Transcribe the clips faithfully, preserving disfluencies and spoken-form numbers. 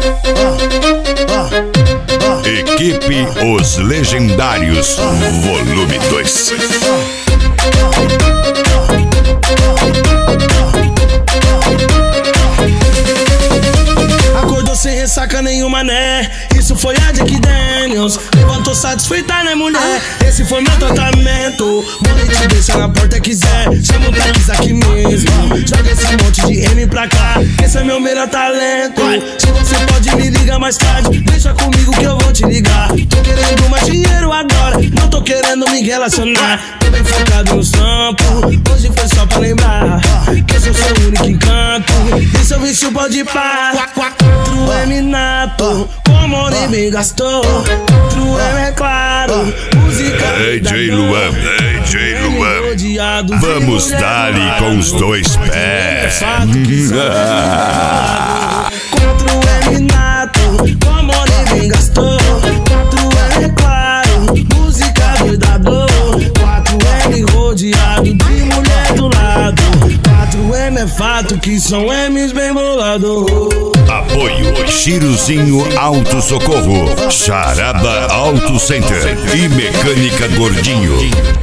Equipe Os Legendários, volume dois. Acordou sem ressaca nenhuma, né? Isso foi a Jack Daniels. Levantou satisfeita, né, mulher? Esse foi meu tratamento. Morei te deixa na porta quiser. Chama o táxi aqui mesmo. Joga esse monte de M pra cá. Esse é meu melhor talento. Se você pode me ligar mais tarde, deixa comigo que eu vou te ligar. Tô querendo mais dinheiro agora, não tô querendo me relacionar. Tô bem focado no sampo. Hoje foi só pra lembrar que eu sou seu único encanto. E seu vício pode parar. Quatro M nato, como o bem gastou. Quatro M é claro, música. D J Luan, D J Luan, vamos dar-lhe com os dois pés. Quatro M nato, como o bem gastou. Quatro M é claro, música doidador. Quatro M rodeado de mulher do lado. Quatro M é fato que são M's bem bolados. Apoio Chiruzinho Auto Socorro, Charaba Auto Center e Mecânica Gordinho.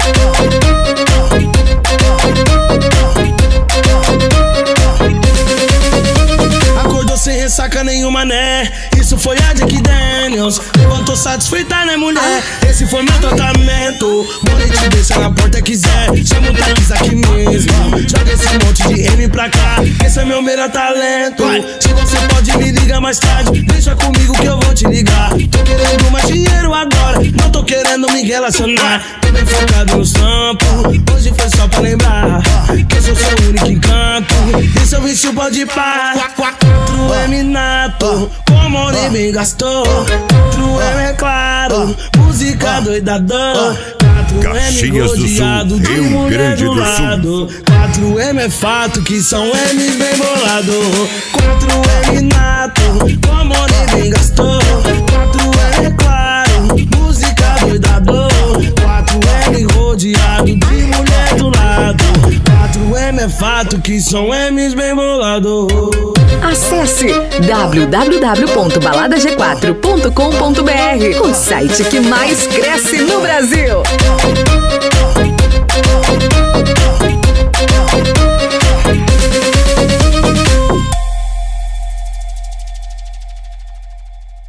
Acordou sem ressaca nenhuma, né? Isso foi a Jack Daniels. Levantou satisfeita, né, mulher? Esse foi meu tratamento. Morei te deixa na porta quiser. Chama o táxi aqui mesmo. Joga esse monte de M pra cá. Esse é meu melhor talento. Se você pode me ligar mais tarde, deixa comigo que eu vou te ligar. Tô querendo mais dinheiro agora, não tô querendo me relacionar. Tô bem focado no sampo. Hoje foi só pra lembrar que eu sou seu único encanto. E seu vício pode parar. Quatro M nato, como o bem gastou. Quatro M é claro, música doidador. Caxias do Sul, Rio Grande do Sul. Quatro M é fato que são M's bem bolados. Quatro M nato, como o bem gastou. Quatro M é claro, música doidador. Quatro M rodeado de mulher do lado. Quatro M é fato que são M's bem bolados. Acesse w w w ponto balada g quatro ponto com ponto b r, o site que mais cresce no Brasil.